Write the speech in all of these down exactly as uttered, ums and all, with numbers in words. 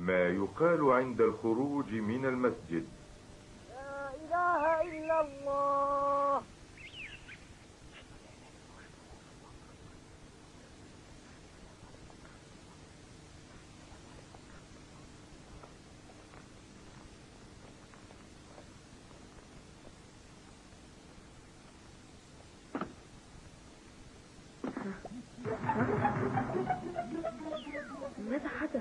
ما يقال عند الخروج من المسجد. لا إله إلا الله. ماذا حدث؟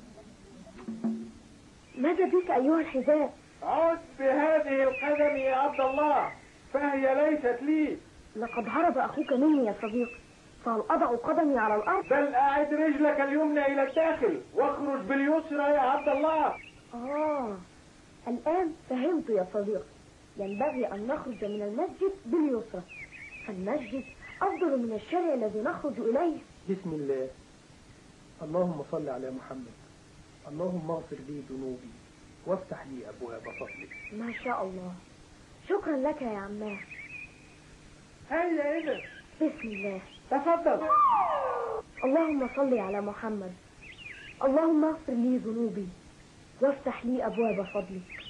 ماذا بك أيها الحذاء؟ عد بهذه القدم يا عبد الله، فهي ليست لي. لقد هرب أخوك مني يا صديقي، فهل أضع قدمي على الأرض؟ بل أعد رجلك اليمنى إلى الداخل واخرج باليسرى يا عبد الله. آه، الآن فهمت يا صديقي. ينبغي أن نخرج من المسجد باليسرى، فالمسجد أفضل من الشارع الذي نخرج إليه. بسم الله. اللهم صل على محمد. اللهم اغفر لي ذنوبي وافتح لي أبواب فضلك. ما شاء الله. شكرا لك يا عماه. هيا إذا. بسم الله. تفضل. اللهم صل على محمد. اللهم اغفر لي ذنوبي وافتح لي أبواب فضلك.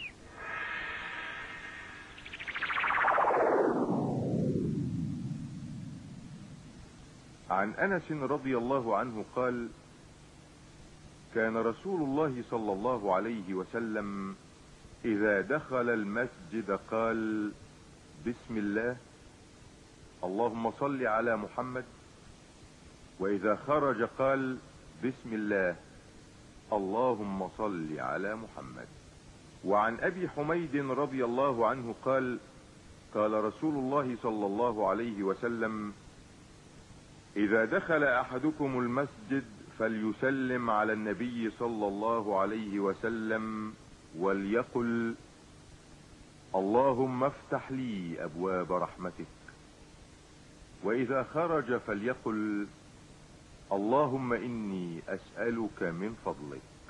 عن أنس رضي الله عنه قال: كان رسول الله صلى الله عليه وسلم إذا دخل المسجد قال: بسم الله، اللهم صل على محمد. وإذا خرج قال: بسم الله، اللهم صل على محمد. وعن أبي حميد رضي الله عنه قال: قال رسول الله صلى الله عليه وسلم: إذا دخل أحدكم المسجد فليسلم على النبي صلى الله عليه وسلم وليقل: اللهم افتح لي أبواب رحمتك. وإذا خرج فليقل: اللهم إني أسألك من فضلك.